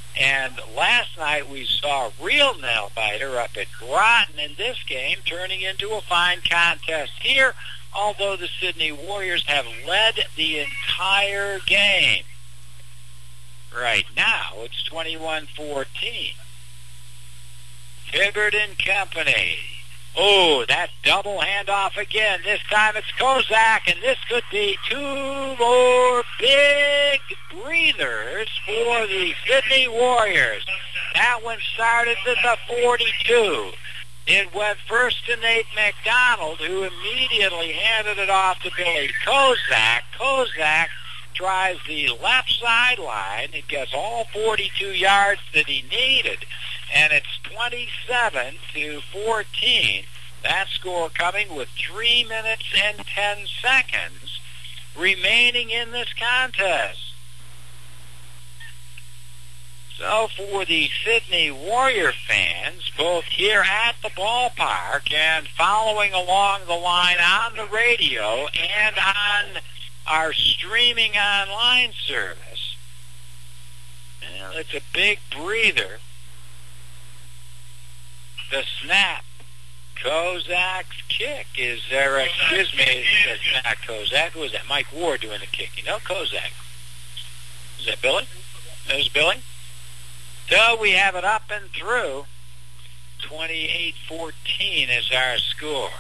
And last night we saw a real nail-biter up at Groton in this game, turning into a fine contest here, although the Sydney Warriors have led the entire game. Right now, it's twenty-one fourteen. Hibbert and company. Oh, that double handoff again. This time it's Kozak, and this could be two more big breathers for the Sydney Warriors. That one started at the forty-two. It went first to Nate McDonald, who immediately handed it off to Billy Kozak. Kozak tries the left sideline. It gets all forty-two yards that he needed. And it's twenty-seven to fourteen. That score coming with three minutes and ten seconds remaining in this contest. So for the Sydney Warrior fans, both here at the ballpark and following along the line on the radio and on our streaming online service, well, it's a big breather. The snap. Kozak's kick is there. Excuse me, it's not Kozak. Who was that? Mike Ward doing the kicking. No, Kozak. Is that Billy? That was Billy? So we have it up and through. twenty-eight fourteen is our score.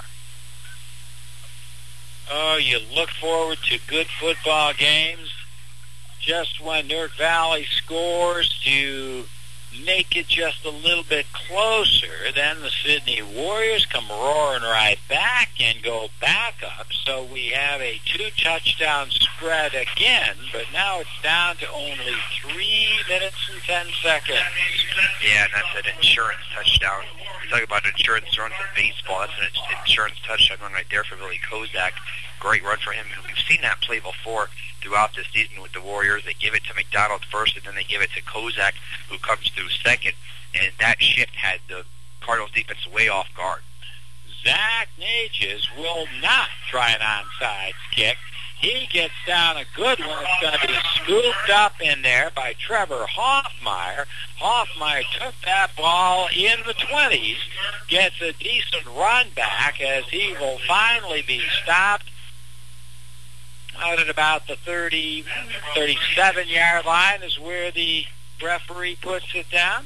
Oh, you look forward to good football games just when Newark Valley scores to make it just a little bit closer. Then the Sydney Warriors come roaring right back and go back up. So we have a two-touchdown spread again, but now it's down to only three minutes and ten seconds. Yeah, and that's an insurance touchdown. We talk about insurance runs in baseball. That's an insurance touchdown run right there for Billy Kozak. Great run for him. We've seen that play before throughout the season with the Warriors. They give it to McDonald first, and then they give it to Kozak, who comes through second. And that shift had the Cardinals defense way off guard. Zach Nages will not try an onside kick. He gets down a good one. It's going to be scooped up in there by Trevor Hoffmeyer. Hoffmeyer took that ball in the twenties, gets a decent run back as he will finally be stopped out at about the thirty, thirty-seven-yard line is where the referee puts it down.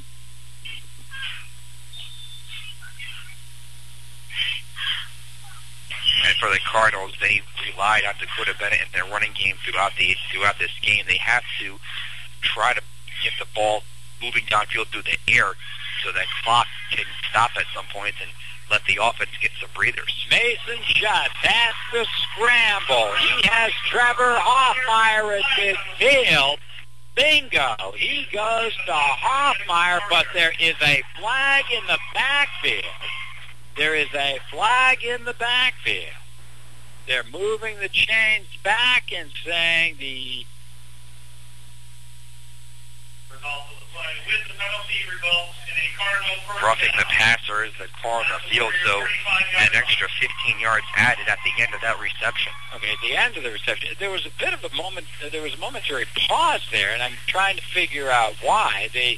And for the Cardinals, they relied on Dakota Bennett in their running game throughout the throughout this game. They have to try to get the ball moving downfield through the air so that clock can stop at some point and let the offense get some breathers. Mason shot. That's the scramble. He has Trevor Hoffmeyer at midfield. Bingo. He goes to Hoffmeyer, but there is a flag in the backfield. There is a flag in the backfield. They're moving the chains back and saying the result of the play with the penalty results in a Cardinal first roughing down. the passer is the call on the field, so an extra fifteen yards added at the end of that reception. Okay, at the end of the reception, there was a bit of a moment, there was a momentary pause there, and I'm trying to figure out why. They,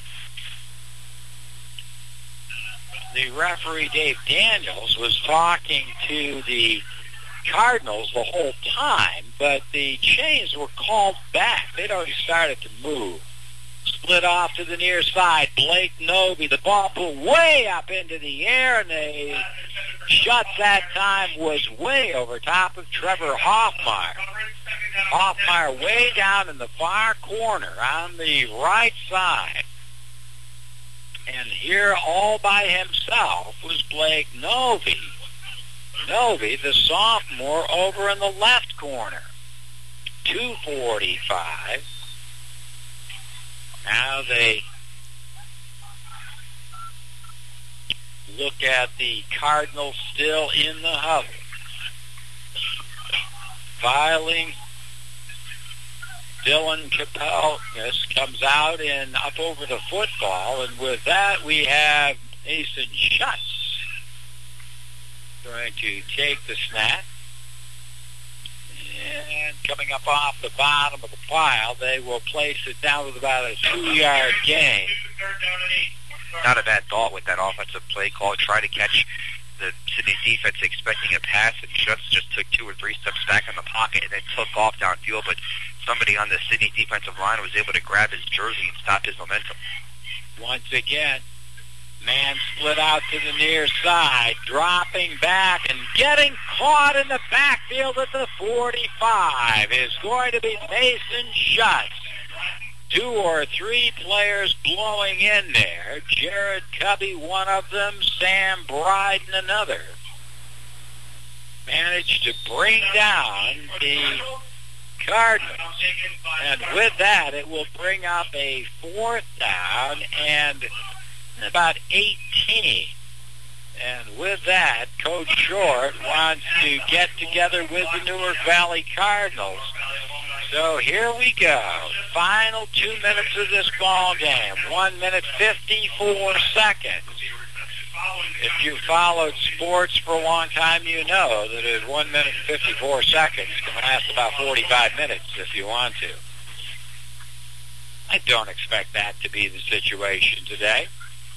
the referee, Dave Daniels, was talking to the Cardinals the whole time, but the chains were called back. They'd already started to move. Split off to the near side. Blake Novy, the ball put way up into the air, and the shot that time was way over top of Trevor Hoffmeyer. Hoffmeyer way down in the far corner on the right side. And here all by himself was Blake Novy. Novy, the sophomore, over in the left corner. two forty-five. Now they look at the Cardinals still in the huddle. Filing. Dylan Kapelkas comes out and up over the football, and with that we have Mason Schutz going to take the snap. And coming up off the bottom of the pile, they will place it down with about a two-yard gain. Not a bad thought with that offensive play call. Try to catch the Sydney defense expecting a pass, and Schutz just took two or three steps back in the pocket and then took off downfield, but somebody on the Sydney defensive line was able to grab his jersey and stop his momentum. Once again, man split out to the near side, dropping back and getting caught in the backfield at the forty-five is going to be Mason Schutz. Two or three players blowing in there. Jared Cubby, one of them. Sam Bryden, another. Managed to bring down the Cardinals. And with that, it will bring up a fourth down and about eighteen. And with that, Coach Short wants to get together with the Newark Valley Cardinals. So here we go. Final two minutes of this ball game. One minute, fifty-four seconds. If you followed sports for a long time, you know that at one minute and fifty-four seconds can last about forty-five minutes if you want to. I don't expect that to be the situation today.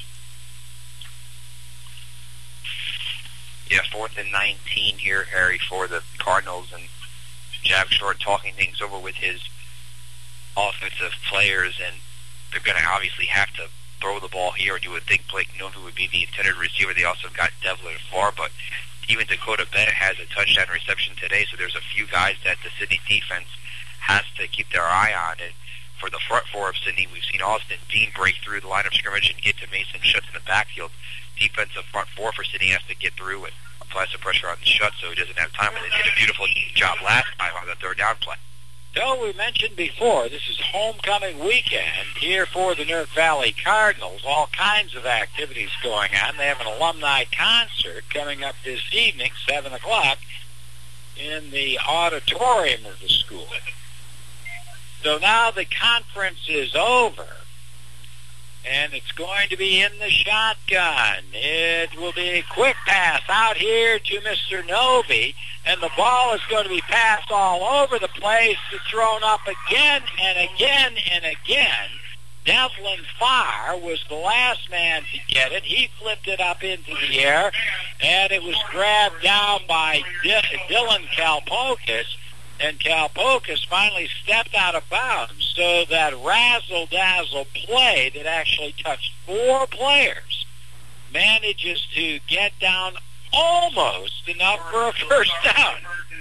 Yeah, fourth and nineteen here, Harry, for the Cardinals, and Jav Short talking things over with his offensive players, and they're going to obviously have to throw the ball here, and you would think Blake Novi would be the intended receiver. They also got Devlin Farr, but even Dakota Bennett has a touchdown reception today, so there's a few guys that the Sydney defense has to keep their eye on. And for the front four of Sydney, we've seen Austin Dean break through the line of scrimmage and get to Mason Schutz in the backfield. Defensive front four for Sydney has to get through and apply some pressure on Schutz so he doesn't have time, and they did a beautiful job last time on the third down play. So we mentioned before, this is homecoming weekend here for the Newark Valley Cardinals. All kinds of activities going on. They have an alumni concert coming up this evening, seven o'clock, in the auditorium of the school. So now the conference is over, and it's going to be in the shotgun. It will be a quick pass out here to Mister Novi, and the ball is going to be passed all over the place. It's thrown up again and again and again. Devlin Farr was the last man to get it. He flipped it up into the air, and it was grabbed down by D- Dylan Kalpokis. And Kalpokis finally stepped out of bounds, so that razzle-dazzle play that actually touched four players manages to get down almost enough for a first down.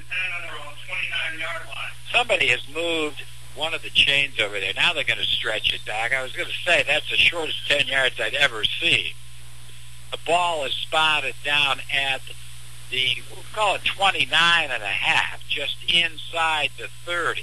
Somebody has moved one of the chains over there. Now they're going to stretch it back. I was going to say that's the shortest ten yards I'd ever seen. The ball is spotted down at the, we'll call it twenty-nine and a half, just inside the thirty.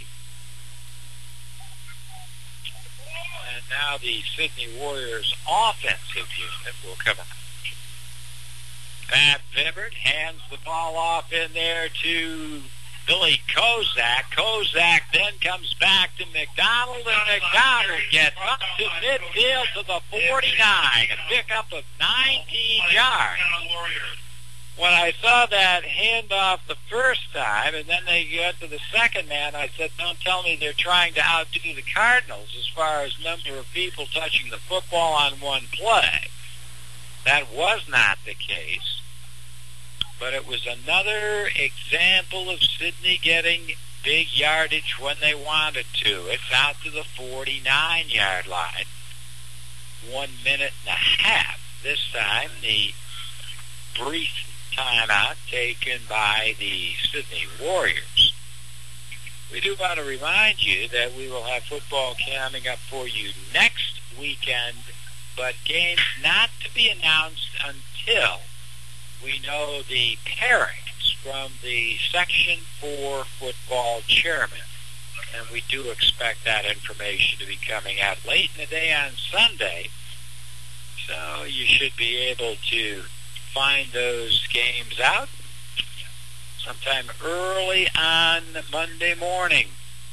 And now the Sydney Warriors offensive unit will come out. Pat Vibert hands the ball off in there to Billy Kozak. Kozak then comes back to McDonald, and McDonald gets up to midfield to the forty-nine, a pickup of nineteen yards. When I saw that handoff the first time, and then they got to the second man, I said, don't tell me they're trying to outdo the Cardinals as far as number of people touching the football on one play. That was not the case. But it was another example of Sydney getting big yardage when they wanted to. It's out to the forty-nine-yard line. One minute and a half. This time, the brief timeout taken by the Sydney Warriors. We do want to remind you that we will have football coming up for you next weekend, but games not to be announced until we know the pairings from the Section four football chairman. And we do expect that information to be coming out late in the day on Sunday. So you should be able to find those games out sometime early on Monday morning.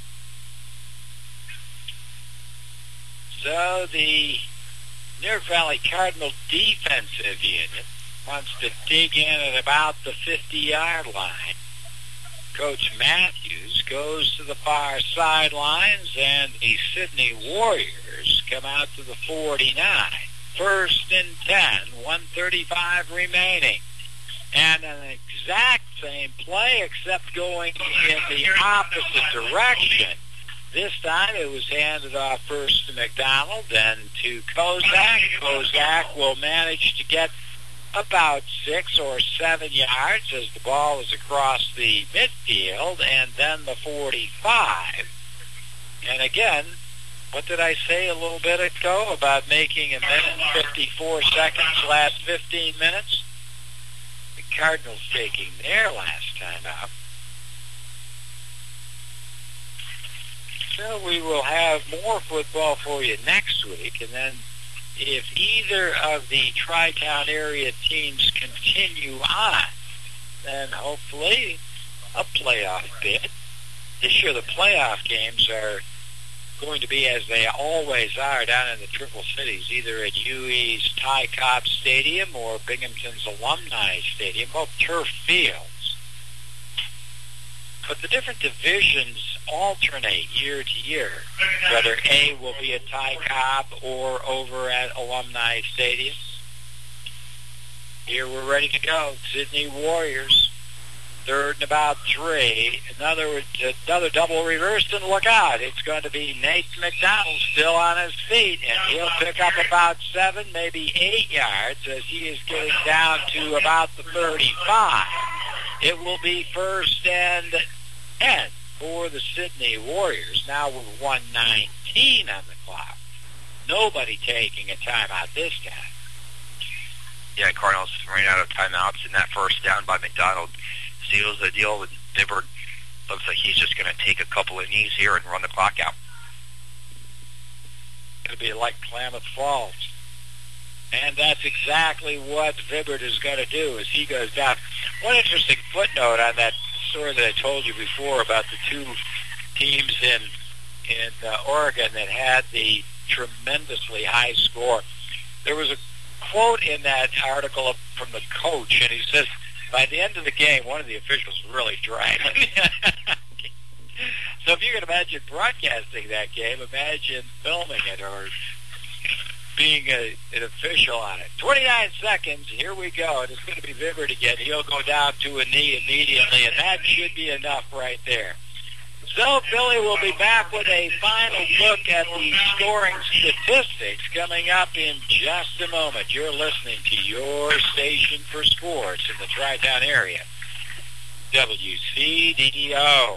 So the Newark Valley Cardinal defensive unit wants to dig in at about the fifty-yard line. Coach Matthews goes to the far sidelines, and the Sydney Warriors come out to the forty-nine. First and ten, one thirty-five remaining. And an exact same play, except going in the opposite direction. This time it was handed off first to McDonald, then to Kozak. Kozak will manage to get about six or seven yards as the ball is across the midfield, and then the forty-five. And again, what did I say a little bit ago about making a minute and fifty-four seconds last fifteen minutes? The Cardinals taking their last time out. So we will have more football for you next week, and then if either of the Tri-Town area teams continue on, then hopefully a playoff bid. This year the playoff games are going to be as they always are down in the Triple Cities, either at U E's Ty Cobb Stadium or Binghamton's Alumni Stadium, both turf fields. But the different divisions alternate year to year, whether A will be at Ty Cobb or over at Alumni Stadium. Here we're ready to go. Sydney Warriors, third and about three. Another another double reversed, and look out. It's going to be Nate McDonald still on his feet, and he'll pick up about seven, maybe eight yards as he is getting down to about the thirty-five. It will be first and ten for the Sydney Warriors, now with one nineteen on the clock. Nobody taking a timeout this time. Yeah, Cardinals ran out of timeouts, and that first down by McDonald seals the deal with Vibbard. Looks like he's just going to take a couple of knees here and run the clock out. It'll be like Klamath Falls. And that's exactly what Vibbard is going to do as he goes down. One interesting footnote on that story that I told you before about the two teams in in uh, Oregon that had the tremendously high score. There was a quote in that article of, from the coach, and he says, by the end of the game, one of the officials really dragged him. So if you can imagine broadcasting that game, imagine filming it or being a, an official on it. twenty-nine seconds, here we go. And it's going to be Vibbard again. He'll go down to a knee immediately, and that should be enough right there. So Billy will be back with a final look at the scoring statistics coming up in just a moment. You're listening to your station for sports in the Tri-Town area, W C D O.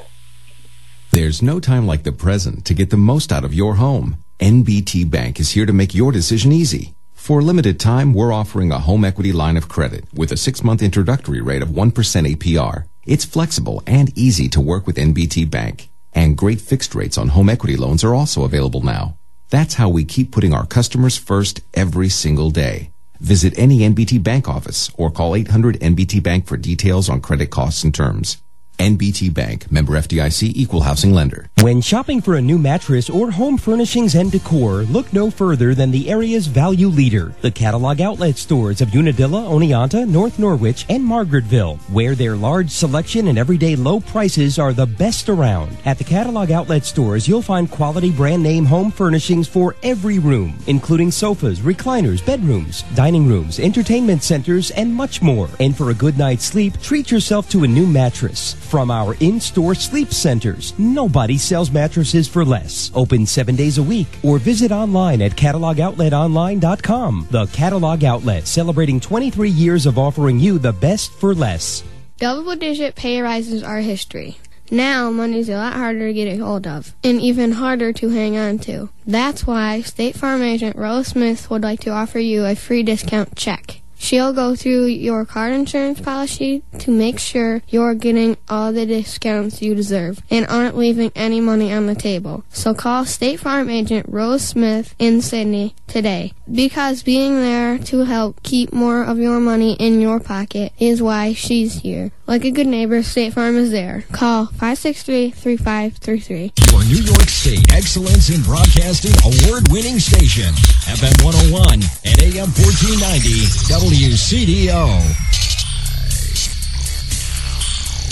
There's no time like the present to get the most out of your home. N B T Bank is here to make your decision easy. For a limited time, we're offering a home equity line of credit with a six-month introductory rate of one percent A P R. It's flexible and easy to work with N B T Bank. And great fixed rates on home equity loans are also available now. That's how we keep putting our customers first every single day. Visit any N B T Bank office or call eight hundred N B T Bank for details on credit costs and terms. N B T Bank, member F D I C, equal housing lender. When shopping for a new mattress or home furnishings and decor, look no further than the area's value leader, the catalog outlet stores of Unadilla, Oneonta, North Norwich, and Margaretville, where their large selection and everyday low prices are the best around. At the catalog outlet stores, you'll find quality brand name home furnishings for every room, including sofas, recliners, bedrooms, dining rooms, entertainment centers, and much more. And for a good night's sleep, treat yourself to a new mattress. From our in-store sleep centers, nobody sells mattresses for less. Open seven days a week or visit online at catalog outlet online dot com. The Catalog Outlet, celebrating twenty-three years of offering you the best for less. Double-digit pay rises are history. Now, money's a lot harder to get a hold of, and even harder to hang on to. That's why State Farm agent Rose Smith would like to offer you a free discount check. She'll go through your car insurance policy to make sure you're getting all the discounts you deserve and aren't leaving any money on the table. So call State Farm agent Rose Smith in Sydney today, because being there to help keep more of your money in your pocket is why she's here. Like a good neighbor, State Farm is there. Call five six three, three five three three. Your New York State Excellence in Broadcasting award-winning station, F M one oh one and A M fourteen ninety, W C D O.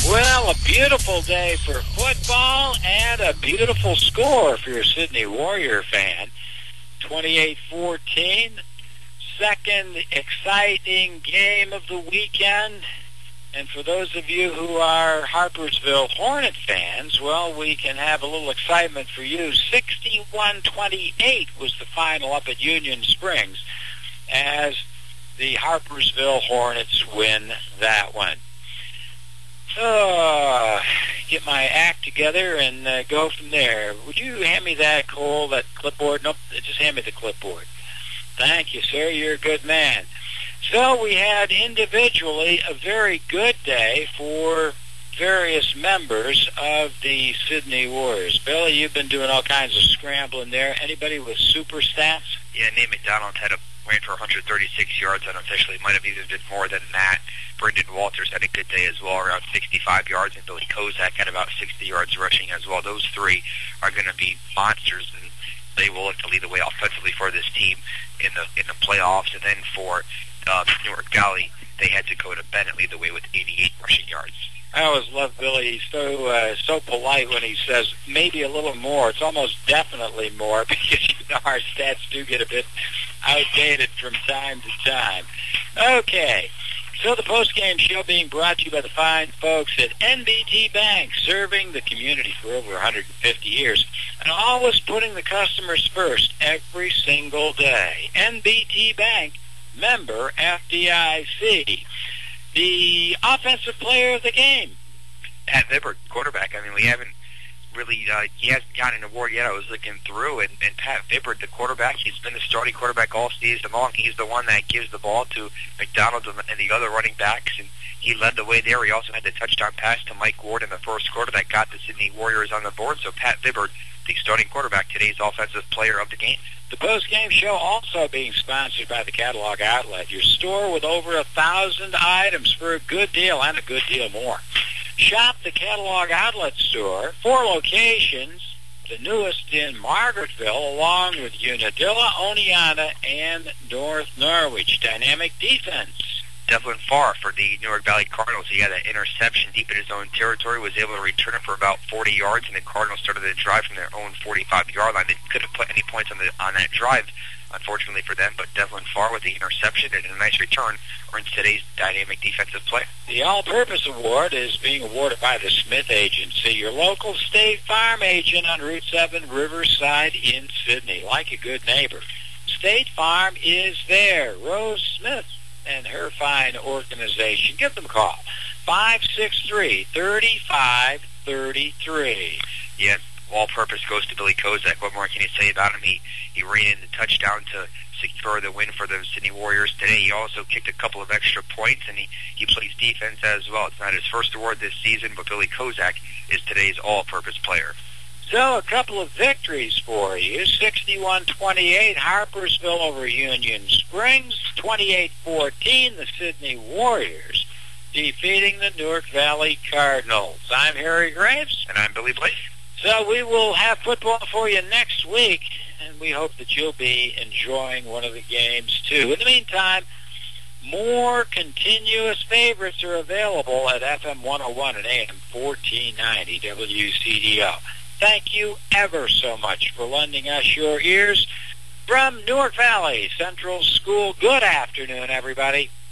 Well, a beautiful day for football and a beautiful score for your Sydney Warrior fan. twenty-eight fourteen. Second exciting game of the weekend. And for those of you who are Harpersville Hornet fans, well, we can have a little excitement for you. sixty-one twenty-eight was the final up at Union Springs as the Harpersville Hornets win that one. Uh, get my act together and uh, go from there. Would you hand me that, Cole, that clipboard? Nope, just hand me the clipboard. Thank you, sir. You're a good man. So we had individually a very good day for various members of the Sydney Warriors. Billy, you've been doing all kinds of scrambling there. Anybody with super stats? Yeah, Nate McDonald had a ran for one hundred thirty-six yards unofficially. Might have even been more than that. Brendan Walters had a good day as well, around sixty-five yards, and Billy Kozak had about sixty yards rushing as well. Those three are going to be monsters, and they will look to lead the way offensively for this team in the in the playoffs. And then for uh, Newark Valley, they had Dakota Bennett lead the way with eighty-eight rushing yards. I always love Billy. He's so uh, so polite when he says maybe a little more. It's almost definitely more because you know our stats do get a bit outdated from time to time. Okay, so the post-game show being brought to you by the fine folks at N B T Bank, serving the community for over one hundred fifty years, and always putting the customers first every single day. N B T Bank, member F D I C. The offensive player of the game, Pat Vibbert, quarterback. I mean, we haven't really, uh, he hasn't gotten an award yet. I was looking through, and, and Pat Vibbert, the quarterback, he's been the starting quarterback all season long. He's the one that gives the ball to McDonald and the other running backs, and he led the way there. He also had the touchdown pass to Mike Ward in the first quarter that got the Sydney Warriors on the board. So Pat Vibbert, the starting quarterback, today's offensive player of the game. The post-game show also being sponsored by the Catalog Outlet, your store with over a thousand items for a good deal and a good deal more. Shop the Catalog Outlet store, four locations, the newest in Margaretville, along with Unadilla, Oneonta, and North Norwich. Dynamic defense. Devlin Farr for the Newark Valley Cardinals. He had an interception deep in his own territory, was able to return it for about forty yards, and the Cardinals started the drive from their own forty-five-yard line. They couldn't put any points on the on that drive, unfortunately for them, but Devlin Farr with the interception and a nice return earns today's dynamic defensive player. The All-Purpose Award is being awarded by the Smith Agency, your local State Farm agent on Route seven Riverside in Sydney. Like a good neighbor, State Farm is there. Rose Smith and her fine organization. Give them a call. five six three, three five three three. Yeah, all-purpose goes to Billy Kozak. What more can you say about him? He, he ran in the touchdown to secure the win for the Sydney Warriors today. He also kicked a couple of extra points, and he, he plays defense as well. It's not his first award this season, but Billy Kozak is today's all-purpose player. So a couple of victories for you. sixty-one twenty-eight, Harpersville over Union Springs. twenty-eight fourteen, the Sydney Warriors defeating the Newark Valley Cardinals. I'm Harry Graves. And I'm Billy Blake. So we will have football for you next week, and we hope that you'll be enjoying one of the games, too. In the meantime, more continuous favorites are available at F M one oh one and A M fourteen ninety W C D O. Thank you ever so much for lending us your ears. From Newark Valley Central School, good afternoon, everybody.